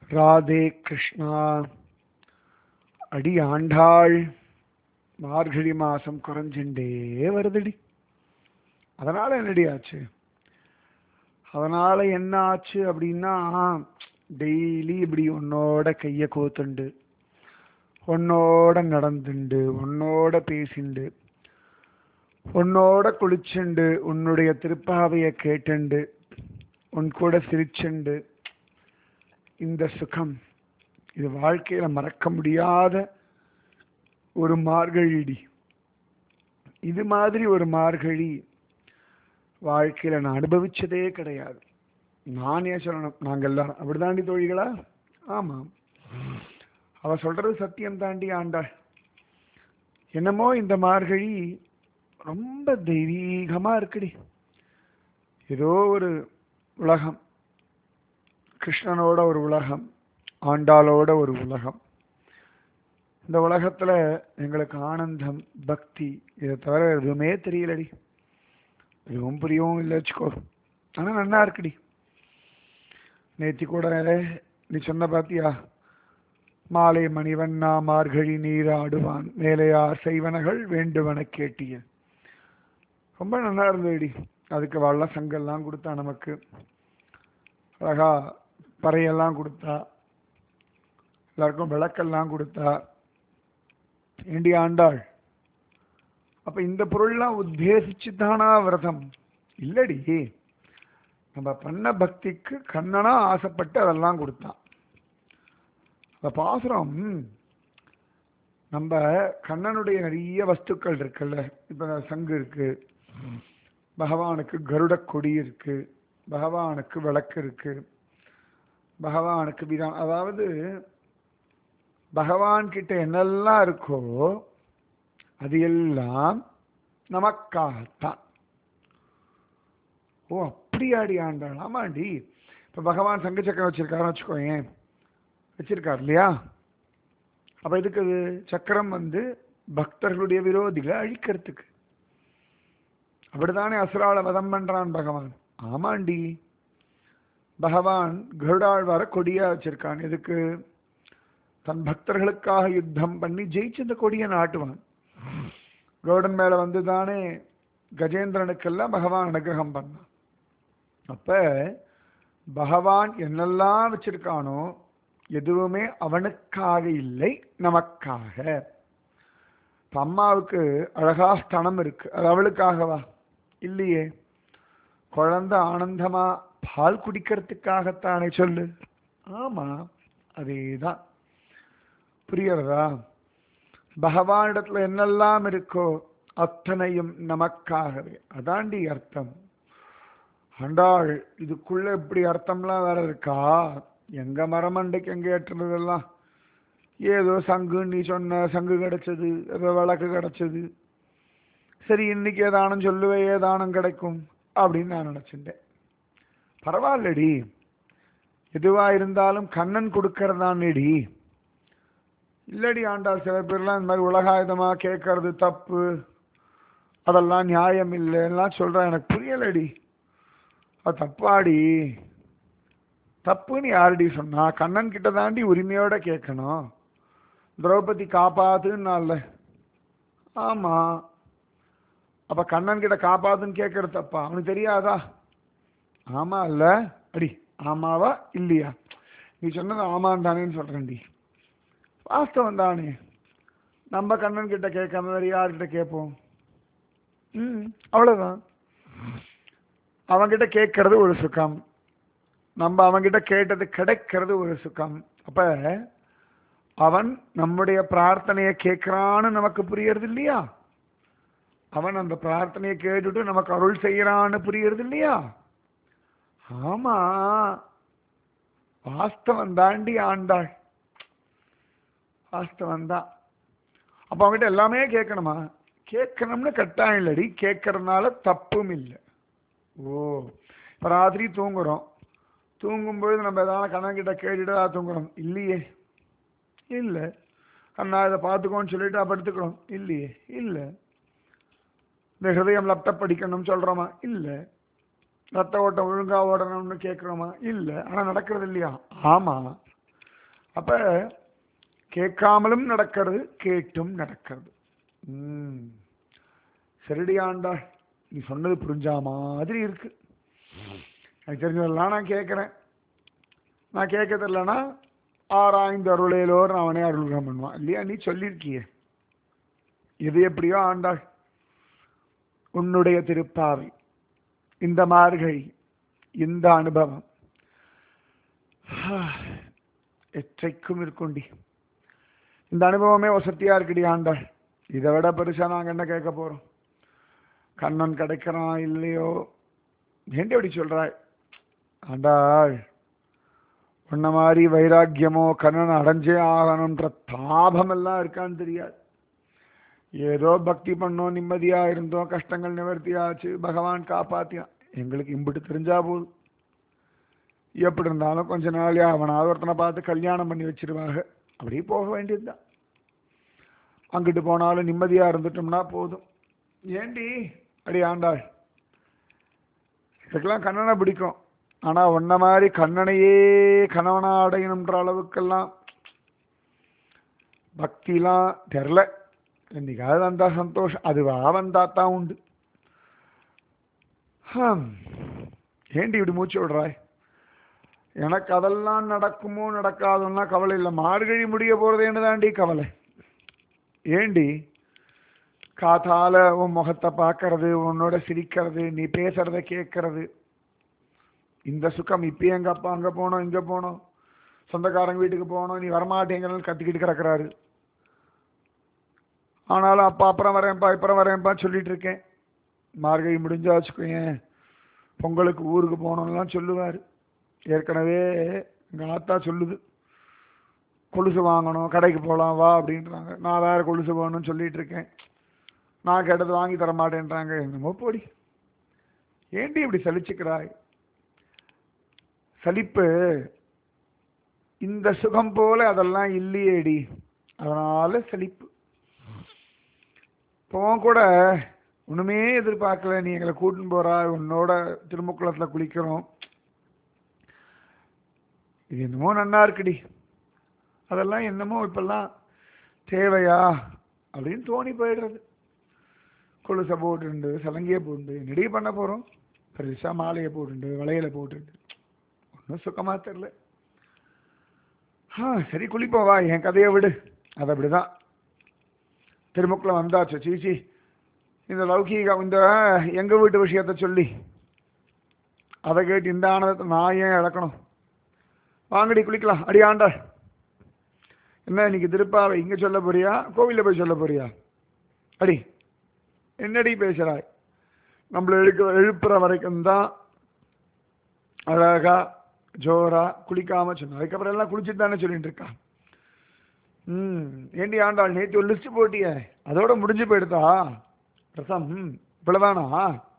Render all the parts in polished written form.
ராதே கிருஷ்ணா. அடி ஆண்டாள், மார்கழி மாசம் குறைஞ்சுட்டே வருதுடி. அதனால என்னடி ஆச்சு? அதனால என்ன ஆச்சு அப்படின்னா, டெய்லி இப்படி உன்னோட கைய கோத்துண்டு, உன்னோட நடந்துண்டு, உன்னோட பேசிண்டு, உன்னோட குளிச்சுண்டு, உன்னுடைய திருப்பாவைய கேட்டுண்டு, உன் கூட சிரிச்சுண்டு, இந்த சுகம், இது வாழ்க்கையில மறக்க முடியாத ஒரு மார்கழிடி. இது மாதிரி ஒரு மார்கழி வாழ்க்கையில நான் அனுபவிச்சதே கிடையாது. நானே சொல்லணும், நாங்கள் எல்லாரும் அப்படிதாண்டி தோழிகளா? ஆமாம், அவ சொல்றது சத்தியம் தாண்டி ஆண்டாள். என்னமோ இந்த மார்கழி ரொம்ப தெய்வீகமா இருக்குடி. ஏதோ ஒரு உலகம், கிருஷ்ணனோட ஒரு உலகம், ஆண்டாளோட ஒரு உலகம். இந்த உலகத்துல எங்களுக்கு ஆனந்தம், பக்தி, இதை தவிர எதுவுமே தெரியலடி. எதுவும் புரியவும் இல்லை வச்சுக்கோ. ஆனா நல்லா இருக்குடி. நேத்தி கூட நீ சொன்ன பாத்தியா, மாலை மணிவண்ணா மார்கழி நீராடுவான் மேலையார் செய்வனகள் வேண்டுவன கேட்டிய. ரொம்ப நல்லா இருந்ததுடி. அதுக்கு வள்ள சங்கெல்லாம் கொடுத்தா, நமக்கு அழகா பறையெல்லாம் கொடுத்தா, எல்லாருக்கும் விளக்கெல்லாம் கொடுத்தா. ஏண்டி ஆண்டாள், அப்ப இந்த பொருள்லாம் உத்தேசிச்சு தானா விரதம்? இல்லடி, நம்ம பண்ண பக்திக்கு கண்ணனா ஆசைப்பட்டு அதெல்லாம் கொடுத்தான். அந்த பாசுரம், நம்ம கண்ணனுடைய நிறைய வஸ்துக்கள் இருக்குல்ல. இப்ப சங்கு இருக்கு, பகவானுக்கு கருட கொடி இருக்கு, பகவானுக்கு விளக்கு இருக்கு, பகவானுக்கு விதான், அதாவது பகவான் கிட்ட என்னெல்லாம் இருக்கோ அது எல்லாம் நமக்காகத்தான். ஓ அப்படியாடி ஆண்டாள்? ஆமாண்டி. இப்ப பகவான் சங்கு சக்கரம் வச்சிருக்காருன்னு வச்சுக்கோயேன், வச்சிருக்காரு இல்லையா? அப்ப இதுக்கு சக்கரம் பக்தர்களுடைய விரோதிகளை அழிக்கிறதுக்கு. அப்படித்தானே அசுரால வதம் பண்றான் பகவான். ஆமாண்டி. பகவான் கருடாழ்வார கொடியா வச்சிருக்கான். எதுக்கு? தன் பக்தர்களுக்காக யுத்தம் பண்ணி ஜெயிச்சு இந்த கொடியை நாட்டுவான். கருடன் மேல தானே கஜேந்திரனுக்கெல்லாம் பகவான் அனுகிரகம் பண்ணான். அப்ப பகவான் என்னெல்லாம் வச்சிருக்கானோ எதுவுமே அவனுக்காக இல்லை, நமக்காக. அம்மாவுக்கு அழகா ஸ்தனம் இருக்கு, அது அவளுக்காகவா? இல்லையே. குழந்தை ஆனந்தமா பால் குடிக்கிறதுக்காகத்தானே சொல்லு. ஆமா, அதேதான். புரியறதா? பகவானிடத்துல என்னெல்லாம் இருக்கோ அத்தனையும் நமக்காகவே. அதாண்டி அர்த்தம். ஆண்டாள், இதுக்குள்ள இப்படி அர்த்தம்லாம் வேற இருக்கா? எங்க மரமண்டைக்கு எங்க ஏற்றுனதெல்லாம் ஏதோ சங்கு, நீ சொன்ன சங்கு கிடைச்சது, ஏதோ விளக்கு கிடைச்சது, சரி இன்னைக்கு ஏதானம் சொல்லுவே, ஏதானம் கிடைக்கும் அப்படின்னு நான் நினைச்சிட்டேன். பரவாயில்லடி, எதுவா இருந்தாலும் கண்ணன் கொடுக்கறதானேடி. இல்லடி ஆண்டாள், சில பேர்லாம் இந்த மாதிரி உலகாயுதமா கேட்கறது தப்பு, அதெல்லாம் நியாயம் இல்லைலாம் சொல்றேன். எனக்கு புரியலடி, அது தப்பாடி. தப்புன்னு யாரடி சொன்னா? கண்ணன் கிட்ட தாண்டி உரிமையோட கேட்கணும். திரௌபதி காப்பாத்துன்னால. ஆமா, அப்ப கண்ணன் கிட்ட காப்பாத்துன்னு கேட்கறது தப்பா? அவனுக்கு தெரியாதா? ஆமா இல்ல அடி, ஆமாவா இல்லையா? நீ சொன்னது ஆமான் தானேன்னு சொல்றேன்டி. வாஸ்தவம் தானே. நம்ம கண்ணன் கிட்ட கேட்காம வேற யார்கிட்ட கேட்போம்? அவ்வளவுதான். அவன்கிட்ட கேட்கறது ஒரு சுகம், நம்ம அவன்கிட்ட கேட்டது கிடைக்கிறது ஒரு சுகம். அப்ப அவன் நம்முடைய பிரார்த்தனையை கேட்கிறான்னு நமக்கு புரியறது இல்லையா? அவன் அந்த பிரார்த்தனையை கேட்டுட்டு நமக்கு அருள் செய்யறான்னு புரியறது இல்லையா? ஆமா, வாஸ்தவம் தாண்டி ஆண்டாள், வாஸ்தவம் தான். அப்ப அவங்ககிட்ட எல்லாமே கேட்கணுமா? கேட்கணும்னு கட்டாயம் இல்லடி, கேட்கறதுனால தப்பும் இல்லை. ஓ, இப்ப ராத்திரி தூங்குறோம், தூங்கும்பொழுது நம்ம ஏதாவது கண்ணன் கிட்ட கேட்டுட்டு தூங்குறோம் இல்லையே? இல்லை. கண்ணா இதை பார்த்துக்கோன்னு சொல்லிட்டு படுத்துக்கிறோம் இல்லையே? இல்லை. இந்த ஹிருதயம் லேப்டாப் படிக்கணும்னு சொல்றோமா? இல்லை. ரத்த ஓட்டம் ஒழுங்கா ஓடணும்னு கேட்கிறோமா? இல்லை. ஆனா நடக்கிறது இல்லையா? ஆமா. அப்ப கேட்காமலும் நடக்கிறது, கேட்டும் நடக்கிறது. சரிடி ஆண்டாள், நீ சொன்னது புரிஞ்சா மாதிரி இருக்கு. எனக்கு தெரிஞ்சதெல்லாம் நான் கேட்குறேன். நான் கேட்க தெரியலன்னா ஆராய்ந்து அருளேலோர் அவனே அருள்கம் பண்ணுவான் இல்லையா? நீ சொல்லியிருக்கிய இது எப்படியோ ஆண்டாள், உன்னுடைய திருப்பாவை, இந்த மார்கழி, இந்த அனுபவம் எற்றைக்கும் இருக்குண்டி. இந்த அனுபவமே வசத்தியா இருக்குடி ஆண்டாள். இதை விட பெருசா நாங்க என்ன கேட்க போறோம்? கண்ணன் கிடைக்கிறான் இல்லையோ, ஏண்டி அப்படி சொல்றாய் ஆண்டாள்? உன்ன மாதிரி வைராக்கியமோ கண்ணன் அடைஞ்சே ஆகணும்ன்ற தாபம் எல்லாம் இருக்கான்னு தெரியாது. ஏதோ பக்தி பண்ணோம், நிம்மதியா இருந்தோம், கஷ்டங்கள் நிவர்த்தியாச்சு, பகவான் காப்பாத்தியான், எங்களுக்கு இம்பிட்டு தெரிஞ்சா போதும். எப்படி இருந்தாலும் கொஞ்ச நாளே அவனாவது ஒருத்தனை பார்த்து கல்யாணம் பண்ணி வச்சிருவாங்க, அப்படியே போக வேண்டியதுதான். அங்கிட்டு போனாலும் நிம்மதியா இருந்துட்டோம்னா போதும். ஏண்டி அடி ஆண்டாள், இதுக்கெல்லாம் கண்ணனை பிடிக்கும். ஆனா உன்ன மாதிரி கண்ணனையே கணவனா அடையணுன்ற அளவுக்கெல்லாம் பக்திலாம் தெரில. என்னைக்காவது வந்தா சந்தோஷம், அதுவா வந்தாத்தான் உண்டு. ஏண்டி இப்படி மூச்சு விடுறாய்? எனக்கு அதெல்லாம் நடக்குமோ நடக்காதுன்னா கவலை இல்லை, மார்கழி முடிய போறதேன்னு தாண்டி கவலை. ஏண்டி காத்தால உன் முகத்தை பார்க்கறது, உன்னோட சிரிக்கிறது, நீ பேசுறத கேட்கறது, இந்த சுகம். இப்பயே எங்க அப்பா அங்க போனோம் இங்க போனோம், சொந்தக்காரங்க வீட்டுக்கு போனோம், நீ வரமாட்டேங்கன்னு கத்திக்கிட்டு கிடக்குறாரு. ஆனாலும் அப்பா அப்புறம் வரேன்ப்பா இப்புறம் வரேன்ப்பா சொல்லிட்டு இருக்கேன். மார்கழி முடிஞ்சா வச்சுக்கோங்க, பொங்கலுக்கு ஊருக்கு போனோம்லாம் சொல்லுவார். ஏற்கனவே எங்கள் ஆத்தா சொல்லுது, கொலுசு வாங்கணும், கடைக்கு போகலாம் வா அப்படின்றாங்க. நான் வேற கொலுசு போகணும்னு சொல்லிட்டு இருக்கேன். நான் கேட்டது வாங்கி தர மாட்டேன்றாங்க. என்னமோ போடி, ஏண்டி இப்படி சலிச்சுக்கிறாய்? சலிப்பு இந்த சுகம் போல அதெல்லாம் இல்லையேடி, அதனால சலிப்பு. இப்போ கூட ஒண்ணுமே எதிர்பார்க்கல, நீ எங்களை கூட்டின்னு போறா, உன்னோட திருமுக்குளத்துல குளிக்கிறோம், இது என்னமோ நன்னா இருக்குடி. அதெல்லாம் என்னமோ இப்பெல்லாம் தேவையா அப்படின்னு தோணி போயிடுறது. கொலுசை போட்டுண்டு சலங்கியை போட்டு நெடி பண்ண போறோம், பெருசா மாலையை போட்டுண்டு வளையலை போட்டுண்டு ஒன்றும் சுத்தமா தெரியல. சரி குளிப்போம் வா, என் கதையை விடு. அது அப்படிதான், திருமுக்குள்ள வந்தாச்சு. சீச்சி, இந்த லௌகீக இந்த எங்க வீட்டு விஷயத்த சொல்லி அதை கேட்டு இந்த ஆனந்தத்தை நான் ஏன் இழக்கணும்? வாங்கடி குளிக்கலாம். அடி ஆண்டாள், என்ன இன்னைக்கு திருப்பாவை இங்க சொல்ல போறியா, கோவில்ல போய் சொல்ல போறியா? அடி என்னடி பேசுறாய்? நம்மள எழுப்புற வரைக்கும் தான் அழகா ஜோரா குளிக்காம சொன்ன, அதுக்கப்புறம் எல்லாம் குளிச்சுட்டு தானே சொல்லிட்டு இருக்கா. ஏண்டி ஆண்டாள், நேற்று ஒரு லிஸ்ட் போட்டிய, அதோட முடிஞ்சு போயிடுதா ரசம்? இவ்வளவுதானா?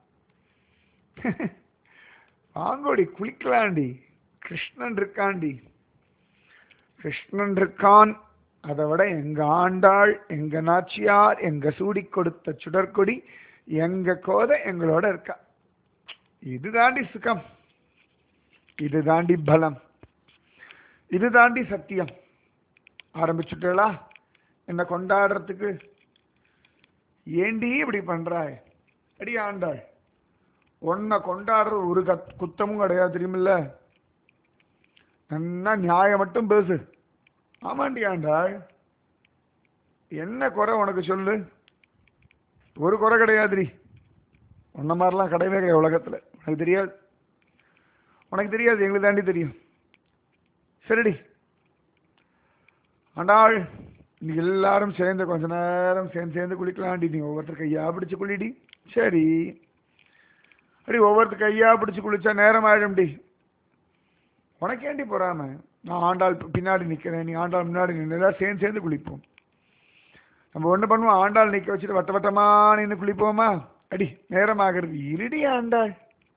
வாங்கோடி குளிக்கலாண்டி, கிருஷ்ணன் இருக்காண்டி, கிருஷ்ணன் இருக்கான். அதை விட எங்க ஆண்டாள், எங்க நாச்சியார், எங்க சூடி கொடுத்த சுடற்கொடி, எங்க கோதை எங்களோட இருக்கா. இது தாண்டி சுகம், இது தாண்டி பலம், இது தாண்டி சத்தியம். ஆரம்பிச்சுட்டா என்ன கொண்டாடுறதுக்கு? ஏண்டி இப்படி பண்றாய்? அடி ஆண்டாள், உன்னை கொண்டாடுறது ஒரு குத்தமும் கிடையாது தெரியுமில்ல. என்ன நியாயம் மட்டும் பேசு. ஆமாண்டி ஆண்டாள், என்ன குறை உனக்கு சொல்லு? ஒரு குறை கிடையாதுடி. உன்ன மாதிரிலாம் கிடையவே கிடையாது உலகத்துல. உனக்கு தெரியாது, உனக்கு தெரியாது, எங்களுக்கு தாண்டி தெரியும். சரிடி ஆண்டாள், நீ எல்லாரும் சேர்ந்து கொஞ்ச நேரம் சேர்ந்து குளிக்கலாண்டி. நீ ஒவ்வொருத்தர் கையா பிடிச்சு குளிடி. சரி அடி, ஒவ்வொருத்தர் கையா பிடிச்சு குளிச்சா நேரம் ஆயிடும்டி. உனக்கேண்டி போறாம? நான் ஆண்டாள் பின்னாடி நிக்கிறேன், நீ ஆண்டாள் முன்னாடி நின்று, எல்லாரும் சேர்ந்து குளிப்போம். நம்ம ஒண்ணு பண்ணுவோம், ஆண்டாள் நிக்க வச்சுட்டு வட்ட வட்டமா நின்று குளிப்போமா? அடி நேரம் ஆகிறது. இருடி ஆண்டாள்,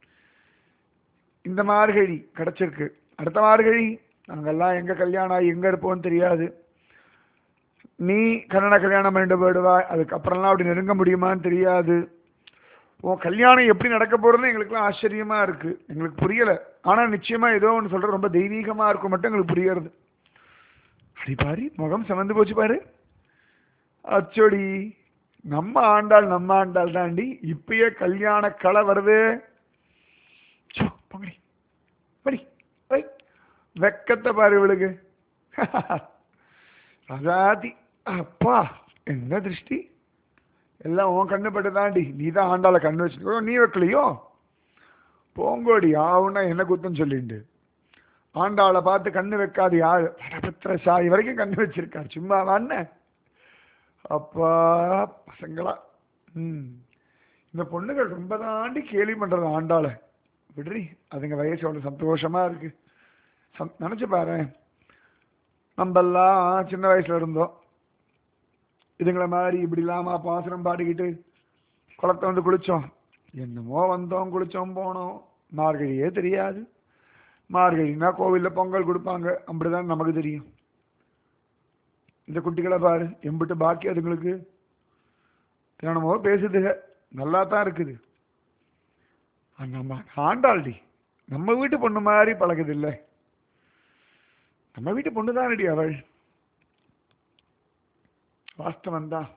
இந்த மார்கழி கிடைச்சிருக்கு, அடுத்த மார்கழி நாங்கெல்லாம் எங்க கல்யாணம் ஆகி எங்க இருப்போம்னு தெரியாது. நீ கன்னட கல்யாணம் பண்ணிட்டு போயிடுவாய், அதுக்கப்புறம்லாம் அப்படி நெருங்க முடியுமான்னு தெரியாது. உன் கல்யாணம் எப்படி நடக்க போறதுன்னு எங்களுக்குலாம் ஆச்சரியமா இருக்கு, எங்களுக்கு புரியல. ஆனா நிச்சயமா ஏதோ ஒன்று சொல்ற, ரொம்ப தெய்வீகமா இருக்கும் மட்டும் எங்களுக்கு புரியறது. அடி பாரு, முகம் செவந்து போச்சு பாரு. அச்சோடி, நம்ம ஆண்டாள் தாண்டி இப்பயே கல்யாண கலை வருது. பங்கடி படி, வெக்கத்தை பாரு இவளுக்கு. அதாதி, அப்பா என்ன திருஷ்டி. எல்லாம் உன் கண்ணு பட்டு தாண்டி. நீ தான் ஆண்டாளை கண்ணு வச்சுக்கோ, நீ வைக்கலையோ? போங்கோடி, ஆவுன்னா என்ன குத்தம் சொல்லிண்டு. ஆண்டாளை பார்த்து கண்ணு வைக்காது யாரு? பரபத்திர சாய் வரைக்கும் கண்ணு வச்சிருக்கார். சும்மா வாண்ண அப்பா பசங்களா. இந்த பொண்ணுகள் ரொம்ப தாண்டி கேலி பண்றது ஆண்டாளை. விடுறி, அதுங்க வயசு அவ்வளவு சந்தோஷமா இருக்கு. நினைச்சு பாரு, நம்மெல்லாம் சின்ன வயசுல இருந்தோம். இதுங்களை மாதிரி இப்படி இல்லாம பாசனம் பாடிக்கிட்டு குளத்தை வந்து குளிச்சோம். என்னமோ வந்தோம், குளிச்சோம், போனோம். மார்கழியே தெரியாது. மார்கழினா கோவிலில் பொங்கல் கொடுப்பாங்க, அப்படிதான் நமக்கு தெரியும். இந்த குட்டிகளை பாரு, எம்பிட்டு பாக்கி அதுங்களுக்கு. என்னமோ பேசுதுங்க, நல்லா தான் இருக்குது. நம்ம ஆண்டாள்டி நம்ம வீட்டு பொண்ணு மாதிரி பழகுது இல்லை. நம்ம வீட்டு பொண்ணு தான் ரெடி அவள். வாஸ்தவம் தான்.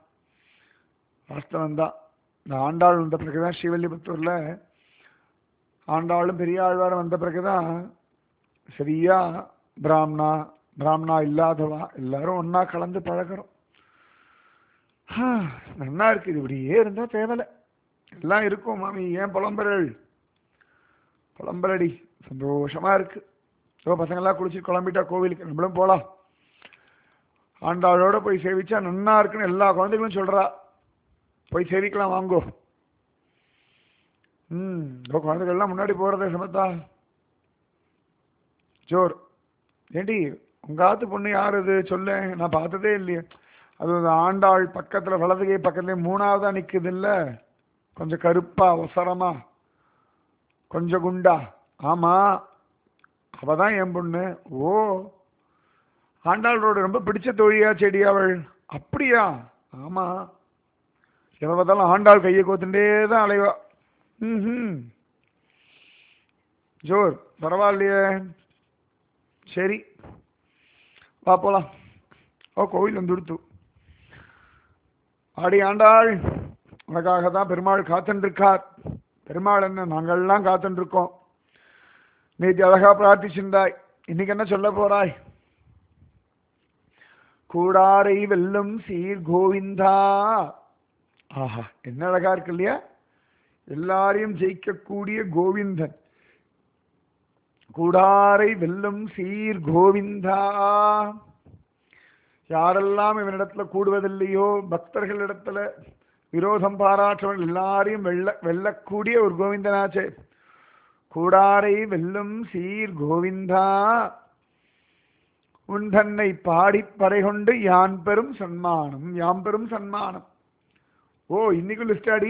இந்த ஆண்டாள் வந்த பிறகுதான், ஸ்ரீவல்லிபுத்தூர்ல ஆண்டாளும் பெரியாழ்வாரும் வந்த பிறகுதான் சரியா பிராமணா இல்லாதவா எல்லாரும் ஒன்னா கலந்து பழகிறோம். நல்லா இருக்கு. இது இப்படியே இருந்தா தேவலை. எல்லாம் இருக்கும் மாமி, ஏன் புலம்பரடி. சந்தோஷமா இருக்கு. பசங்கள்லாம் குளிச்சு குழம்பிட்டா கோவிலுக்கு, நம்மளும் போலாம். ஆண்டாளோட போய் சேவிச்சா நன்னா இருக்குன்னு எல்லா குழந்தைகளும் சொல்றா. போய் சேவிக்கலாம் வாங்கோ. குழந்தைகள்லாம் முன்னாடி போறதே சமத்தா ஜோர். ஏண்டி, உங்க ஆத்து பொண்ணு யாரு அது சொல்ல? நான் பார்த்ததே இல்லையே. அது ஆண்டாள் பக்கத்துல, வலதுகை பக்கத்துல மூணாவதா நிக்குது இல்ல, கொஞ்சம் கருப்பா ஒசரமா கொஞ்சம் குண்டா. ஆமா, அவதான் என் பொண்ணு. ஓ, ஆண்டாளோட ரொம்ப பிடிச்ச தோழியா செடி அவள்? அப்படியா? ஆமா, எவ்வளவுதாலும் ஆண்டாள் கையை கோத்துட்டே தான் அலைவா. ஜோர், பரவாயில்லையே. சரி வா போலாம். கோவில் வந்துடுத்து. ஆடி ஆண்டாள், உனக்காக தான் பெருமாள் காத்துட்டு இருக்கார். பெருமாள் என்ன, நாங்கள்லாம் காத்துட்டு இருக்கோம். நேற்று அழகா பிரார்த்திச்சிருந்தாய், இன்னைக்கு என்ன சொல்ல போறாய்? கூடாரை வெல்லும் சீர் கோவிந்தா. ஆஹா, என்ன அழகா இருக்கு இல்லையா? எல்லாரையும் ஜெயிக்கக்கூடிய கோவிந்தன். கூடாரை வெல்லும் சீர் கோவிந்தா. யாரெல்லாம் இவனிடத்துல கூடுவதில்லையோ, பக்தர்களிடத்துல விரோதம் பாராற்றவன் எல்லாரையும் வெல்லக்கூடிய ஒரு கோவிந்தனாச்சே. கூடாரை வெல்லும் சீர் கோவிந்தா, உன் தன்னை பாடிப்பறை கொண்டு யான் பெரும் சன்மானம். ஓ, இன்னைக்கு லிஸ்டாடி.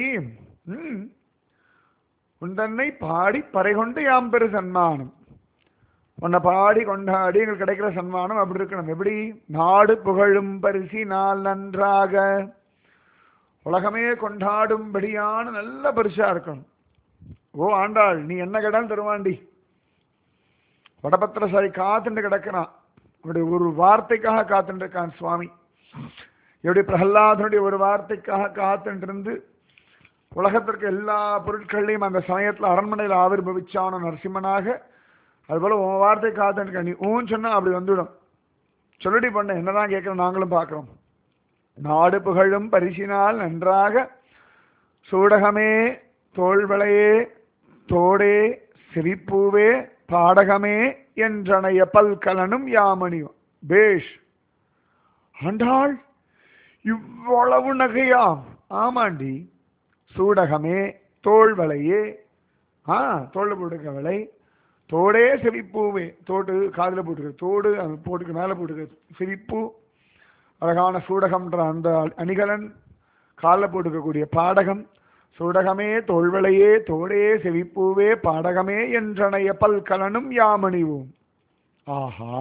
உன் தன்னை பாடி பறை கொண்டு யாம் பெரு சன்மானம். உன்னை பாடி கொண்டாடி எங்களுக்கு கிடைக்கிற சன்மானம் அப்படி இருக்கணும். எப்படி? நாடு புகழும் பரிசினால் நன்றாக, உலகமே கொண்டாடும்படியான நல்ல பரிசா இருக்கணும். ஓ ஆண்டாள், நீ என்ன கேட்டாலும் தருவாண்டி. வடபத்திரசாரி காத்துட்டு கிடக்கிறான். உன்னுடைய ஒரு வார்த்தைக்காக காத்துட்டு இருக்கான் சுவாமி. எப்படி பிரகலாதனுடைய ஒரு வார்த்தைக்காக காத்துட்டு இருந்து உலகத்திற்கு எல்லா பொருட்களையும் அந்த சமயத்தில் அரண்மனையில் ஆவிர்வவிச்சான நரசிம்மனாக, அதுபோல உன் வார்த்தை காத்துட்டு நீ ஊன்னு சொன்னா அப்படி வந்துவிடும். சொல்லடி பண்ண, என்னதான் கேட்கிறோம், நாங்களும் பார்க்கிறோம். நாடு புகழும் பரிசினால் நன்றாக, சூடகமே தோள்வளையே தோடே சிரிப்பூவே பாடகமே என்றனைய பல்கலனும் யாமணியும். பேஷ் ஆண்டாள், இவ்வளவு நகையாம்? ஆமாண்டி. சூடகமே தோள்வளையே, தோல் போட்டுக்க வளை, தோடே சிரிப்பூவே, தோடு காதில் போட்டுக்க, தோடு அது போட்டுக்க மேலே போட்டுக்க, சிரிப்பு அழகான சூடகம்ன்ற அந்த அணிகலன், காலில் போட்டுக்கக்கூடிய பாடகம். சூடகமே தோள்வளையே தோடே செவிப்பூவே பாடகமே என்றனைய பல்கலனும் யாமணிவோம். ஆஹா,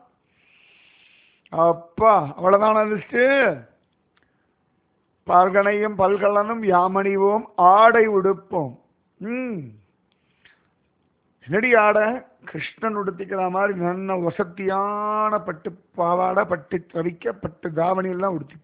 அப்பா, அவ்வளவுதான லிஸ்ட்? பார்கனையும் பல்கலனும் யாமணிவோம், ஆடை உடுப்போம். என்னடி ஆடை? கிருஷ்ணன் உடுத்திக்கிற மாதிரி நல்ல வசத்தியான பட்டு பாவாடை, பட்டு தவிக்க, பட்டு தாவணி எல்லாம் உடுத்திப்போம்.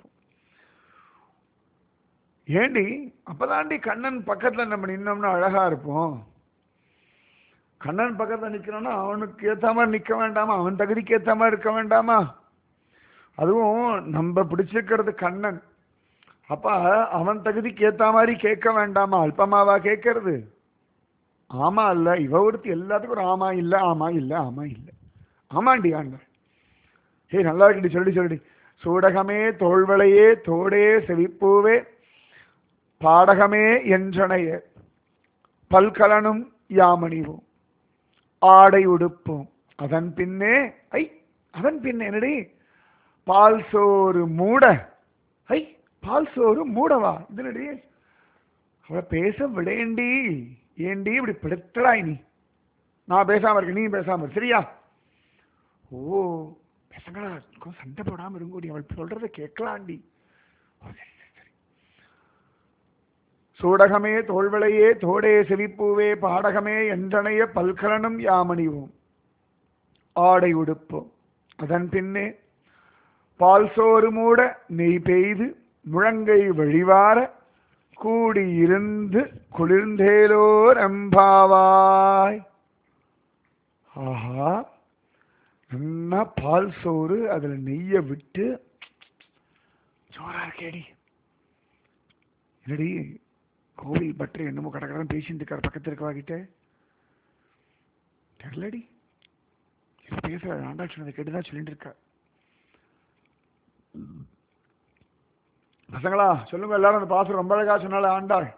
ஏண்டி அப்பதாண்டி கண்ணன் பக்கத்துல நம்ம நின்னோம்னா அழகா இருப்போம். கண்ணன் பக்கத்துல நிக்கிறோம்னா அவனுக்கு ஏத்த மாதிரி நிக்க வேண்டாமா? அவன் தகுதிக்கு ஏத்த மாதிரி இருக்க வேண்டாமா? அதுவும் நம்ம பிடிச்சிருக்கிறது கண்ணன். அப்ப அவன் தகுதிக்கு ஏத்த மாதிரி கேட்க வேண்டாமா? அல்பமாவா கேட்கறது? ஆமா இல்ல, இவ ஒருத்தி எல்லாத்துக்கும் ஒரு ஆமா இல்ல, ஆமா இல்ல, ஆமா இல்ல. ஆமாண்டி ஆண்ட ஏய் நல்லா இருக்குடி, சொல்லி சூடகமே தோள்வளையே தோடே செவிப்பூவே பாடகமே என்றனைய பல்கலனும் யாமணிவோம் ஆடை உடுப்போம் அதன் பின்னே. ஐ அதன் பின்னே என்னடி? பால் சோறு மூட. ஐ பால் சோறு மூடவா? இது அவளை பேச விடேண்டி. ஏண்டி இப்படி படுத்தடாய் நீ? நான் பேசாம இருக்கேன், நீ பேசாம இரு, சரியா? ஓ பேசங்களா, சண்டை போடாம இருங்கோடி, அவள் சொல்றதை கேட்கலாண்டி. சூடகமே தோள்வளையே தோடே செவிப்பூவே பாடகமே என்றனைய பல்கலனும் யாமணிவோம் ஆடை உடுப்போம் அதன் பின்னே பால் சோறு மூட நெய் பெய்து முழங்கை வழிவார கூடியிருந்து குளிர்ந்தேலோர் எம்பாவாய். ஆஹா, நல்லா பால் சோறு, அதுல நெய்ய விட்டு சோறா இருக்கேடி. என்னடி கோவில் பற்றி என்னமோ கடற்கடன் பேசிட்டு இருக்கார் பக்கத்தில் இருக்கவாகிட்ட தெரியலடி. பேசுற ஆண்டாள் சொன்னதை கேட்டுதான் சொல்லிட்டு இருக்கா. பசங்களா சொல்லுங்க எல்லாரும், அந்த பாசம் ரொம்ப அழகா சொன்னால ஆண்டாள்.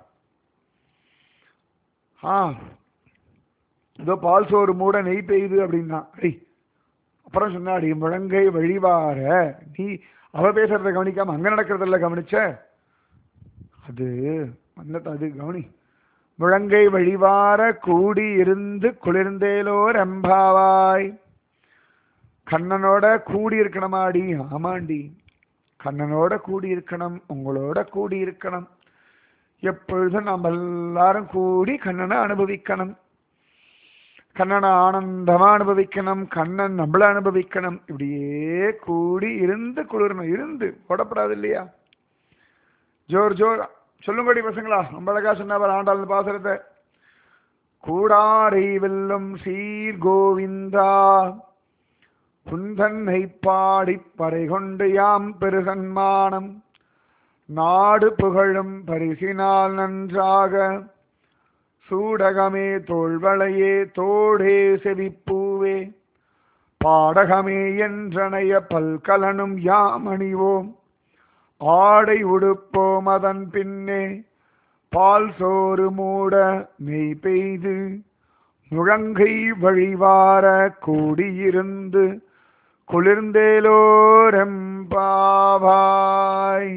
ஏதோ பால் சோறு மூட நெய் பெய்யுது அப்படின்னா அடி. அப்புறம் சொன்னாடி முழங்கை வழிவார. நீ அவ பேசுறத கவனிக்காம அங்க நடக்கிறதில்ல கவனிச்ச. அது அது கவனி. முழங்கை வழிவார கூடி இருந்து குளிர்ந்தேலோர் எம்பாவாய். கண்ணனோட கூடி இருக்கணுமாடி? ஆமாண்டி, கண்ணனோட கூடி இருக்கணும், உங்களோட கூடி இருக்கணும். எப்பொழுதும் நம்ம எல்லாரும் கூடி கண்ணனை அனுபவிக்கணும், கண்ணனை ஆனந்தமா அனுபவிக்கணும், கண்ணன் நம்மள அனுபவிக்கணும். இப்படியே கூடி இருந்து குளிரணும். இருந்து போடப்படாது இல்லையா? ஜோர் ஜோர் சொல்லுங்கடி பசங்களா. ரொம்ப அழகா சொன்னவர் ஆண்டாள் பாசுரத்தை. கூடாரை வெல்லும் சீர் கோவிந்தா குந்தன்னை பாடி பறை கொண்டு யாம் பெருசன்மானம் நாடு புகழும் பரிசினால் நன்றாக சூடகமே தோள்வளையே தோடே செவிப்பூவே பாடகமே என்றனைய பல்கலனும் யாமணிவோம் ஆடை உடுப்போம் அதன் பின்னே பால் சோறு மூட நெய் பெய்து முழங்கை வழிவார கூடியிருந்து குளிர்ந்தேலோரெம்பாவாய்.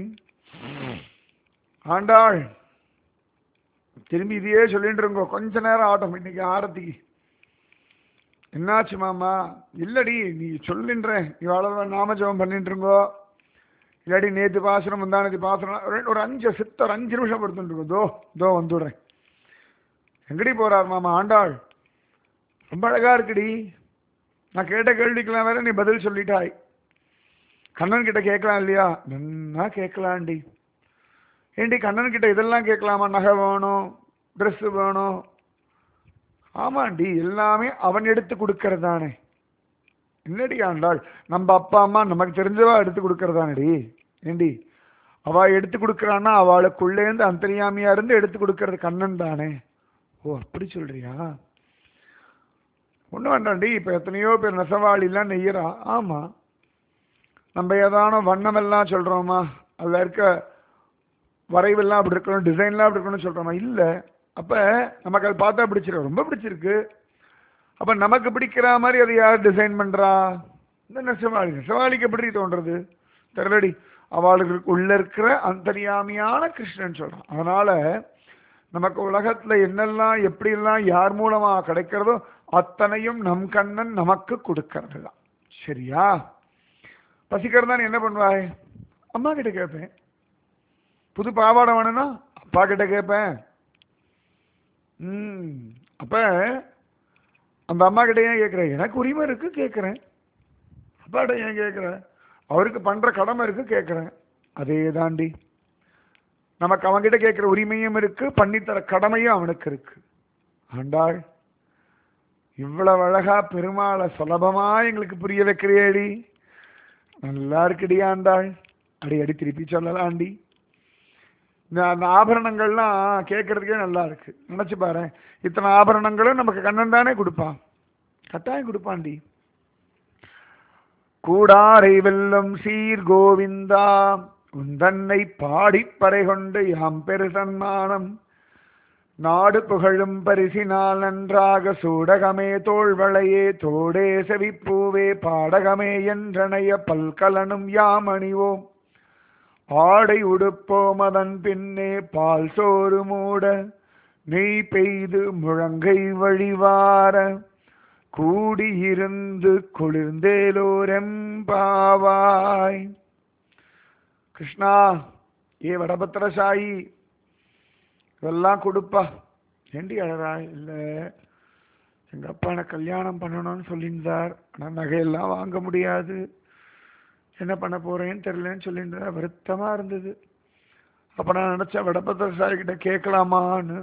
ஆண்டாள் திரும்பி இதையே சொல்லிட்டு இருக்கோம். கொஞ்ச நேரம் ஆட்டம் இன்னைக்கு ஆரத்திக்கு. என்னாச்சு மாமா? இல்லடி நீ சொல்லின்றேன், இவ்வளவு நாம ஜபம் பண்ணிட்டு இருக்கோ. இல்லாடி நேற்று பாசனம் முந்தானத்தி பாசனம் ஒரு 5 நிமிஷம் படுத்துட்டு தோ தோ வந்துடுறேன். எங்கடி போறார் மாமா? ஆண்டாள் ரொம்ப அழகா இருக்குடி. நான் கேட்ட கேள்விக்கெல்லாம் வேற நீ பதில் சொல்லிட்டாய். கண்ணன் கிட்ட கேட்கலாம் இல்லையா? நன்னா கேட்கலாண்டி. ஏண்டி கண்ணன் கிட்ட இதெல்லாம் கேட்கலாமா? நகை வேணும், ட்ரெஸ் வேணும். ஆமாண்டி, எல்லாமே அவன் எடுத்து கொடுக்கறதானே. என்னடி ஆண்டாள், நம்ம அப்பா அம்மா நமக்கு தெரிஞ்சவா எடுத்து கொடுக்கறதானடி. ஏண்டி அவ எடுத்து கொடுக்கறான்னா அவளுக்குள்ளேருந்து அந்தரியாமியா இருந்து எடுத்து கொடுக்கறது கண்ணன் தானே. ஓ அப்படி சொல்றியா? ஒன்றும் வேண்டாண்டி. இப்போ எத்தனையோ பேர் நெசவாளிலாம் நெய்யறா. ஆமா, நம்ம ஏதான வண்ணமெல்லாம் சொல்றோமா? அதில் இருக்க வரைவெல்லாம் அப்படி இருக்கணும், டிசைன்லாம் அப்படி இருக்கணும்னு சொல்றோமா? இல்லை. அப்ப நமக்கு அது பார்த்தா பிடிச்சிருக்கு, ரொம்ப பிடிச்சிருக்கு. அப்ப நமக்கு பிடிக்கிற மாதிரி அதை யார் டிசைன் பண்றா? இந்த நெசவாளி. நெசவாளிக்கு எப்படி தோன்றது தெரியலடி. அவளுக்கு உள்ள இருக்கிற அந்தரியாமியான கிருஷ்ணன் சொல்றான். அதனால நமக்கு உலகத்துல என்னெல்லாம் எப்படியெல்லாம் யார் மூலமா கிடைக்கிறதோ அத்தனையும் நம் கண்ணன் நமக்கு கொடுக்கறது தான். சரியா? பசிக்கிறதா நீ என்ன பண்ணுவாய்? அம்மா கிட்ட கேட்பேன். புது பாவாடை வேணும்னா அப்பா கிட்ட கேட்பேன். அப்ப அந்த அம்மா கிட்ட ஏன் கேட்குறேன்? எனக்கு உரிமை இருக்கு கேட்குறேன். அப்பாட்ட ஏன் கேட்குறேன்? அவருக்கு பண்ற கடமை இருக்கு கேட்குறேன். அதே தாண்டி நமக்கு அவன்கிட்ட கேட்குற உரிமையும் இருக்கு, பண்ணித்தர கடமையும் அவனுக்கு இருக்கு. ஆண்டாள் இவ்வளவு அழகா பெருமாளை சுலபமா எங்களுக்கு புரிய வைக்கிறியேடி, நல்லா இருக்குடி ஆண்டாள். அடி அடி திருப்பி சொல்லலாண்டி. அந்த ஆபரணங்கள்லாம் கேட்கறதுக்கே நல்லா இருக்கு. நினைச்சு பாரு, இத்தனை ஆபரணங்களும் நமக்கு கண்ணன் தானே கொடுப்பான், கட்டாயம் கொடுப்பான்டி. கூடாரை வெல்லும் சீர் கோவிந்தா உந்தன்னை பாடிப்பறை கொண்டு யாம் பெரு சன்மானம் நாடு புகழும் பரிசினால் நன்றாக சூடகமே தோள்வளையே தோடே செவிப்பூவே பாடகமே என்றனைய பல்கலனும் யாம் அணிவோம் ஆடை உடுப்போம் அதன் பின்னே பால் சோறு மூட நெய் பெய்து முழங்கை வழிவார கூடியிருந்து குளிர்ந்தேலோரெம்பாவாய். கிருஷ்ணா, ஏ வடபத்திரசாயி, இதெல்லாம் கொடுப்பா. ஏண்டி அழறா? இல்லை, எங்க அப்பா எனக்கு கல்யாணம் பண்ணணும்னு சொல்லியிருந்தார், ஆனால் நகையெல்லாம் வாங்க முடியாது, என்ன பண்ண போறேன்னு தெரியலன்னு சொல்லியிருந்தார். வருத்தமா இருந்தது. அப்ப நான் நினைச்சேன் வடபத்திரசாயி கிட்ட கேட்கலாமான்னு.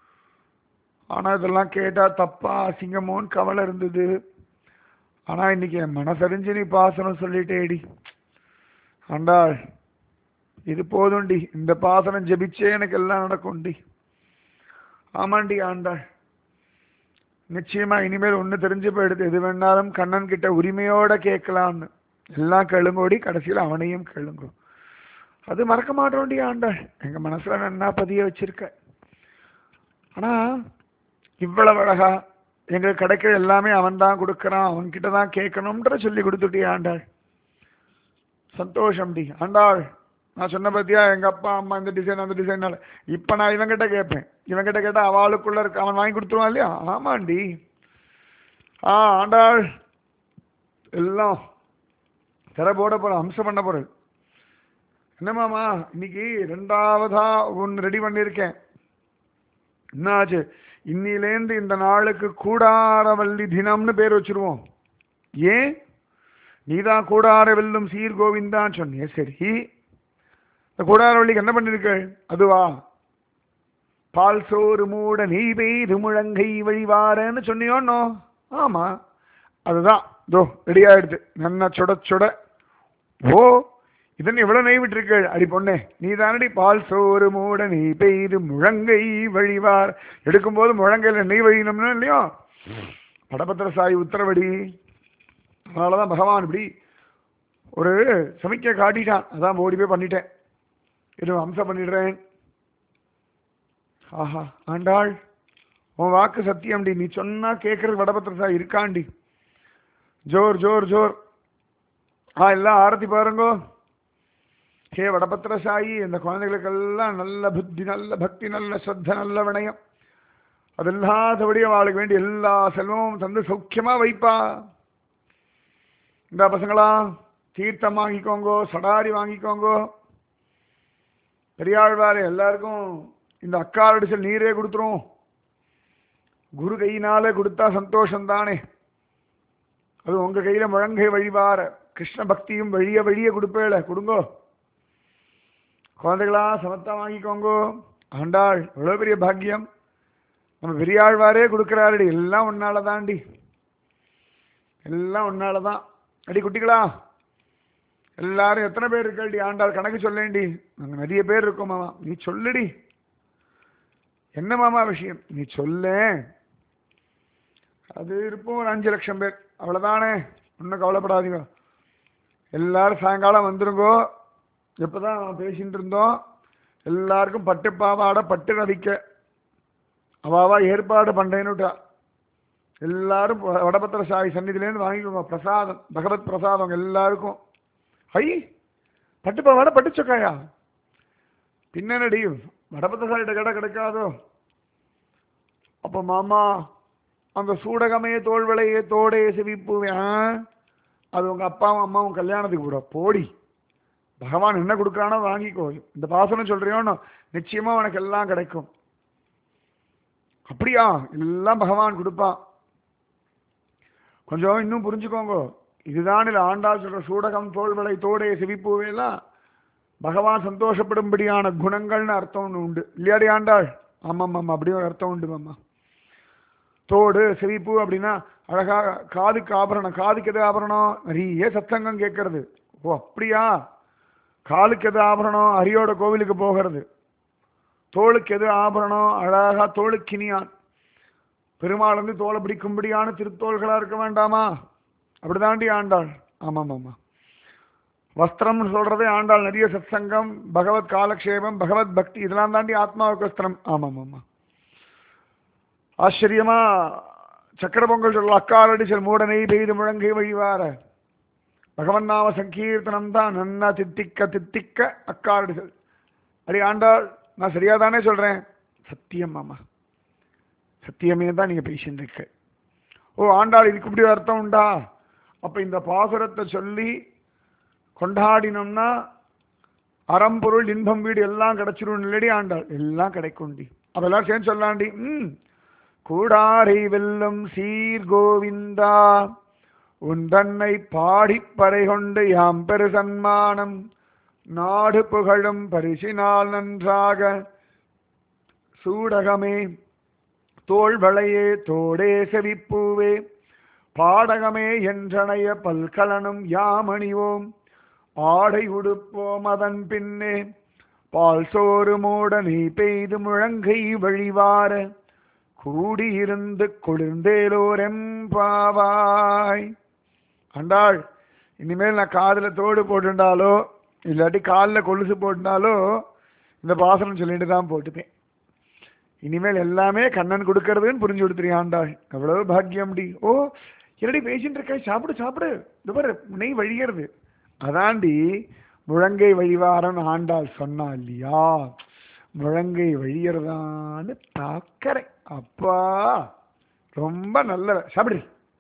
ஆனா இதெல்லாம் கேட்டா தப்பா அசிங்கமோன்னு கவலை இருந்தது. ஆனா இன்னைக்கு என் மனசறிஞ்சு நீ பாசனம் சொல்லிட்டேடி ஆண்டாள். இது போதும்டி, இந்த பாசனம் ஜெபிச்சே எனக்கு எல்லாம் நடக்கும்டி. ஆமாண்டி ஆண்டாள், நிச்சயமா இனிமேல் ஒண்ணு தெரிஞ்சு போயிடுது, எது வேணாலும் கண்ணன் கிட்ட உரிமையோட கேட்கலாம்னு. எல்லாம் கேளுங்கோடி, கடைசியில் அவனையும் கேளுங்கோ. அது மறக்க மாட்டோண்டி ஆண்டாள், எங்க மனசுல நன்னா பதிய வச்சிருக்க. ஆனா இவ்வளவு அழகா எங்களுக்கு கிடைக்கிற எல்லாமே அவன் தான் கொடுக்கறான், அவன்கிட்ட தான் கேட்கணும்ன்ற சொல்லி கொடுத்துட்டே ஆண்டாள். சந்தோஷம் டி ஆண்டாள். நான் சொன்ன பத்தியா, எங்க அப்பா அம்மா இந்த டிசைன் அந்த டிசைனால இப்ப நான் இவங்கிட்ட கேட்பேன், இவங்கிட்ட கேட்டா அவளுக்குள்ள இருக்கு அவன் வாங்கி கொடுத்துருவான் இல்லையா? ஆமாண்டி. ஆண்டாள் எல்லாம் திற போட போற, அம்சம் பண்ண போறது. என்னமாமா இன்னைக்கு ரெண்டாவதா ஒன்று ரெடி பண்ணியிருக்கேன். என்னாச்சு? இன்னிலேந்து இந்த நாளுக்கு கூடாரவல்லி தினம்னு பேர் வச்சிருவோம். ஏன்? நீதான் கூடார வெல்லும் சீர் கோவிந்தான்னு சொன்னிய. சரி, இந்த கூடாரவல்லிக்கு என்ன பண்ணிருக்க? அதுவா, பால் சோறு மூட நெய் பெய்து முழங்கை வழிவாரன்னு சொன்னியோன்னோ? ஆமா, அதுதான் தோ ரெடி ஆயிடுது, நல்லா சுட சுட. ஓ, இதன் எவ்வளவு நெய் விட்டுருக்க? அடி பொண்ணே, நீ தானடி பால் சோறு மூட நெய் பெய்து முழங்கை வழிவார். எடுக்கும்போது முழங்கையில நெய் வழியணும்னா இல்லையோ? வடபத்திரசாயி உத்தரவடி. அதனாலதான் பகவான் இப்படி ஒரு சமிக்கை காட்டிட்டான். அதான் ஓடி போய் பண்ணிட்டேன், இது அம்சம் பண்ணிடுறேன். ஆஹா ஆண்டாள், உன் வாக்கு சத்தியம்டி, நீ சொன்னா கேட்கறது வடபத்திரசாயி இருக்காண்டி. ஜோர் ஜோர் ஜோர். எல்லாம் ஆரத்தி பாருங்கோ. ஹே வடபத்திரசாயி, இந்த குழந்தைகளுக்கெல்லாம் நல்ல புத்தி, நல்ல பக்தி, நல்ல ஸ்ரத்த, நல்ல வினயம், அதெல்லாதபடியும் அவளுக்கு வேண்டி எல்லா செல்வமும் தந்து சௌக்கியமா வைப்பா. இந்த பசங்களா தீர்த்தம் வாங்கிக்கோங்கோ, சடாரி வாங்கிக்கோங்கோ. பெரியாழ்வாரு எல்லாருக்கும் இந்த அக்காரடிச்சல் நீரே கொடுத்துரும். குரு கையினாலே கொடுத்தா சந்தோஷம் தானே. அது உங்க கையில முழங்கை வழிவார கிருஷ்ண பக்தியும் வழிய வழிய கொடுப்பேல, கொடுங்கோ. குழந்தைகளா சமத்தா வாங்கிக்கோங்கோ. ஆண்டாள் எவ்வளவு பெரிய பாக்கியம், நம்ம பெரியாழ்வாரே கொடுக்கிறாருடி. எல்லாம் உன்னால தாண்டி, எல்லாம் உன்னாலதான். அடி குட்டிகளா எல்லாரும் எத்தனை பேர் இருக்கடி? ஆண்டாள் கணக்கு சொல்லேண்டி. நாங்க நிறைய பேர் இருக்கோம் மாமா, நீ சொல்லுடி. என்ன மாமா விஷயம்? நீ சொல்ல. அது இருப்போம் ஒரு 5 லட்சம் பேர், அவ்வளவுதானே. ஒன்றும் கவலைப்படாதீங்க. எல்லாரும் சாயங்காலம் வந்துருங்கோ. எப்பதான் பேசிட்டு இருந்தோம், எல்லாருக்கும் பட்டு பாவாடை பட்டு ரவிக்க அவாவா ஏற்பாடு பண்றேன்னுட்டா. எல்லாரும் வடபத்திரசாயி சன்னிதிலேருந்து வாங்கிக்கோங்க பிரசாதம், பகவத் பிரசாதம் எல்லாருக்கும். ஐ, பட்டு பாவாடை பட்டு சொக்காயா? பின்னடி வடபத்திரசாயிட்ட கடை கிடைக்காதோ? அப்ப மாமா அந்த சூடகமே தோல்வளையே தோடே செவிப்புவேன், அது உங்க அப்பாவும் அம்மாவும் கல்யாணத்துக்கு கூட போடி. பகவான் என்ன கொடுக்குறானோ வாங்கிக்கோ. இந்த பாசனம் சொல்றியோன்னு நிச்சயமா உனக்கு எல்லாம் கிடைக்கும். அப்படியா? எல்லாம் பகவான் கொடுப்பான். கொஞ்சம் இன்னும் புரிஞ்சுக்கோங்க. இதுதான் இல்லை ஆண்டாள் சொல்ற சூடகம் தோள்வளை தோடே சிவிப்பூவேலாம் பகவான் சந்தோஷப்படும்படியான குணங்கள்னு அர்த்தம் ஒன்று உண்டு இல்லையாடி ஆண்டாள்? ஆமாம் ஆமாம், அப்படியே ஒரு அர்த்தம் உண்டு மாமா. தோடு சிரிப்பு அப்படின்னா அழகா காதுக்கு ஆபரணம். காதுக்கு எது ஆபரணம்? நிறைய சத்தங்கம் கேட்கறது. ஓ அப்படியா? காலுக்கு எது ஆபரணம்? அரியோட கோவிலுக்கு போகிறது. தோளுக்கு எது ஆபரணம்? அழகா தோளுக்கினியான். பெருமாள் வந்து தோலை பிடிக்கும்படியான திருத்தோள்களா இருக்க வேண்டாமா? அப்படிதாண்டி ஆண்டாள். ஆமாம் ஆமா. வஸ்திரம்னு சொல்றதே ஆண்டாள் நிறைய சத்சங்கம், பகவத் காலக்ஷேபம், பகவத் பக்தி, இதெல்லாம் தாண்டி ஆத்மாவுக்கு வஸ்திரம். ஆமாம் ஆமா. ஆச்சரியமா சக்கர பொங்கல் சொல்ல அக்காலடிச்சல் மூடனை பெய்து முழங்கை வழிவார பகவன் நாம சங்கீர்த்தனம் தான் நன்னா தித்திக்க தித்திக்க அக்காலடிச்சல். அடி ஆண்டாள், நான் சரியா தானே சொல்றேன்? சத்தியம் மாமா, சத்தியமே தான் நீங்க பேசிட்டு இருக்க. ஓ ஆண்டாள், இதுக்கு இப்படி அர்த்தம் உண்டா? அப்ப இந்த பாசுரத்தை சொல்லி கொண்டாடினோம்னா அறம்பொருள் இன்பம் வீடு எல்லாம் கிடைச்சிரும் இல்லடி ஆண்டாள்? எல்லாம் கிடைக்கும்டி. அப்ப எல்லாரும் சேர்ந்து சொல்லாண்டி. கூடாரை வெல்லும் சீர் கோவிந்தா உன் தன்னை பாடிப்பறை கொண்டு யாம் பெரு சன்மானம் நாடு புகழும் பரிசினால் நன்றாக சூடகமே தோள்வளையே தோடே செவிப்பூவே பாடகமே என்றனைய பல்கலனும் யாமணிவோம் ஆடை உடுப்போம் அதன் பின்னே பால் சோறு மூட நீ பெய்து முழங்கை வழிவார கூடியிருந்து குளிர்ந்தேலோரெம்பாவாய். ஆண்டாள், இனிமேல் நான் காதுல தோடு போட்டுட்டாலோ இல்லாட்டி காலில் கொலுசு போட்டுட்டாலோ இந்த பாசனம் சொல்லிட்டு தான் போட்டுப்பேன். இனிமேல் எல்லாமே கண்ணன் கொடுக்கறதுன்னு புரிஞ்சு கொடுத்துருங்க ஆண்டாள். எவ்வளவு பாக்கியம்டி. ஓ என்னடி பேசிட்டு இருக்க? சாப்பிடு சாப்பிடு, இது நெய் வழிகிறது. அதாண்டி முழங்கை வழிவாரன் ஆண்டாள் சொன்னா இல்லையா? முழங்கை வழியறதான்னு தாக்கறேன். அப்பா ரொம்ப நல்ல சாப்பிடு.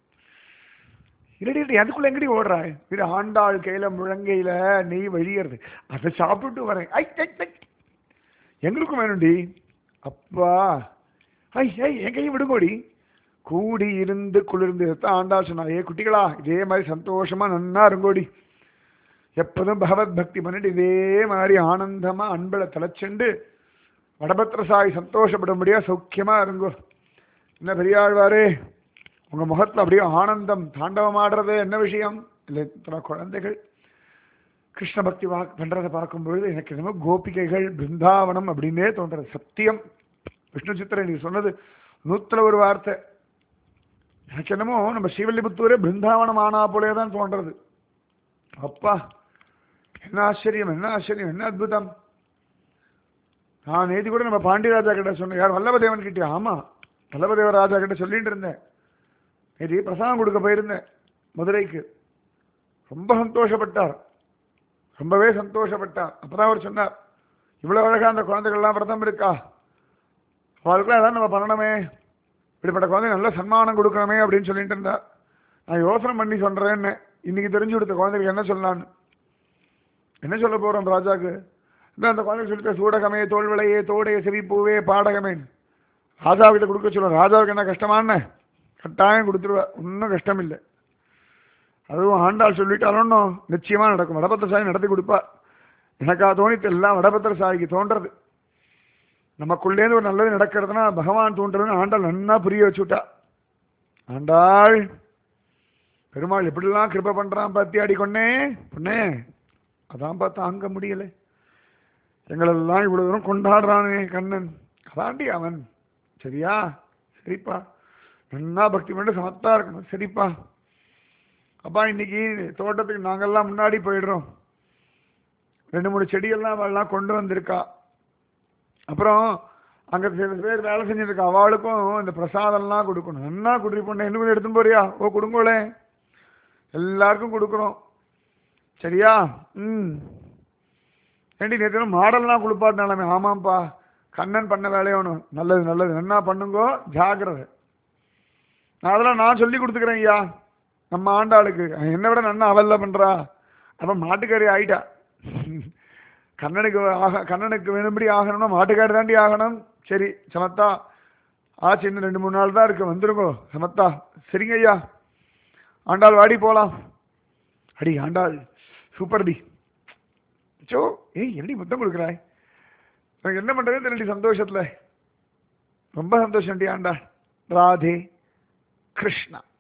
இல்லடி அதுக்குள்ள எங்கடி ஓடுறா? இது ஆண்டாள் கையில முழங்கையில நெய் வழியறது, அதை சாப்பிட்டு வரேன். ஐ எங்களுக்கும் வேணும்டி. அப்பா ஐ ஐ என் கையை விடுங்கோடி. கூடி இருந்து குளிர்ந்து ஆண்டாள் சொன்னா, ஏ குட்டிகளா இதே மாதிரி சந்தோஷமா நன்னா இருங்கோடி. எப்போதும் பகவத் பக்தி பண்ணிட்டு இதே மாதிரி ஆனந்தமா அன்பளை தலைச்சுண்டு வடபத்திரசாயி சந்தோஷப்படும்படியா சௌக்கியமா இருங்கோ. என்ன பெரியாழ்வாரே, உங்க முகத்துல அப்படியே ஆனந்தம் தாண்டவம் ஆடுறது என்ன விஷயம்? இல்லை இத்தனை குழந்தைகள் கிருஷ்ண பக்தி பண்றதை பார்க்கும் பொழுது எனக்கு என்னமோ கோபிகைகள் பிருந்தாவனம் அப்படின்னே தோன்றது. சத்தியம் விஷ்ணு சித்திரை நீ சொன்னது 100 வார்த்தை. எனக்கு என்னமோ நம்ம ஸ்ரீவில்லிபுத்தூரே பிருந்தாவனம் ஆனா போலே தான் தோன்றது. அப்பா என்ன ஆச்சரியம், என்ன ஆச்சரியம், என்ன அற்புதம். நான் நேதி கூட நம்ம பாண்டியராஜா கிட்ட சொன்னேன். யார்? வல்லபதேவன் கிட்டே. ஆமா, வல்லபதேவ ராஜா கிட்ட சொல்லிட்டு இருந்தேன். நேதி பிரசாதம் கொடுக்க போயிருந்தேன் மதுரைக்கு. ரொம்ப சந்தோஷப்பட்டார், ரொம்பவே சந்தோஷப்பட்டார். அப்பதான் அவர் சொன்னார், இவ்வளவு அழகா அந்த குழந்தைகள்லாம் விரதம் இருக்கா, அவளுக்குலாம் ஏதாவது நம்ம பண்ணணுமே, இப்படிப்பட்ட குழந்தை நல்ல சன்மானம் கொடுக்கணுமே அப்படின்னு சொல்லிட்டு இருந்தார். நான் யோசனை பண்ணி சொல்றேன்னு இன்னைக்கு தெரிஞ்சு கொடுத்த குழந்தைகளுக்கு என்ன சொல்லலான்னு. என்ன சொல்ல போறோம் ராஜாக்கு? அந்த குழந்தைக்கு சொல்லிட்டு சூடகமே தோல்விளையே தோடே செவிப்பூவே பாடகமே ராஜாவிட்ட கொடுக்க சொல்லுவோம். ராஜாவுக்கு என்ன கஷ்டமான? கட்டாயம் கொடுத்துருவா, ஒன்றும் கஷ்டம் இல்லை. அதுவும் ஆண்டாள் சொல்லிட்டாலும் நிச்சயமா நடக்கும். வடபத்திரசாயி நடத்தி கொடுப்பா. எனக்கா தோணித்து எல்லாம் வடபத்திரசாயிக்கு தோன்றது. நமக்குள்ளேருந்து ஒரு நல்லது நடக்கிறதுனா பகவான் தோன்றதுன்னு ஆண்டாள் நன்னா புரிய வச்சுட்டா. ஆண்டாள் பெருமாள் எப்படிலாம் கிருபை பண்றான் பாத்தி அடிக்கொன்னே பொண்ணே. அதான் பார்த்தா அங்க முடியலை. எங்களெல்லாம் இவ்வளவு தூரம் கொண்டாடுறானே கண்ணன், அதாண்டி அவன். சரியா? சரிப்பா, நன்னா பக்தி பண்ணி சமத்தா இருக்கணும். சரிப்பா. அப்பா இன்னைக்கு தோட்டத்துக்கு நாங்கெல்லாம் முன்னாடி போயிடுறோம். 2-3 செடியெல்லாம் அவள்லாம் கொண்டு வந்திருக்கா. அப்புறம் அங்க சில பேர் வேலை செஞ்சிருக்கா, அவளுக்கும் இந்த பிரசாதம்லாம் கொடுக்கணும். நன்னா குடி பொண்ணு, இன்னும் கொஞ்சம் எடுத்துன்னு போறியா? ஓ கொடுங்கோளே, எல்லாருக்கும் கொடுக்குறோம். சரியா? ஏண்டி நேற்று மாடல்லாம் குளிப்பாட்டினாலுமே. ஆமாம்ப்பா, கண்ணன் பண்ண வேலையை ஒன்று. நல்லது நல்லது, நன்னா பண்ணுங்கோ, ஜாக்கிரதை. அதெல்லாம் நான் சொல்லி கொடுத்துக்கிறேன் ஐயா. நம்ம ஆண்டாளுக்கு என்னை விட நன்னா அவல்ல பண்றா. அப்ப மாட்டுக்கறி ஆயிட்டா. கண்ணனுக்கு வேணும்படி ஆகணும்னா மாட்டுக்காரி தாண்டி ஆகணும். சரி சமத்தா ஆச்சு, இன்னும் 2-3 நாள் தான் இருக்கு, வந்துருங்கோ சமத்தா. சரிங்க ஐயா. ஆண்டாள் வாடி போலாம். அடி ஆண்டாள் சூப்பர் டி. சோ ஏய் என்னடி முத்தம் கொடுக்குறாய், எனக்கு என்ன பண்றதுன்னு தெரியல சந்தோஷத்துல. ரொம்ப சந்தோஷம் டி ஆண்டாள். ராதே கிருஷ்ணா.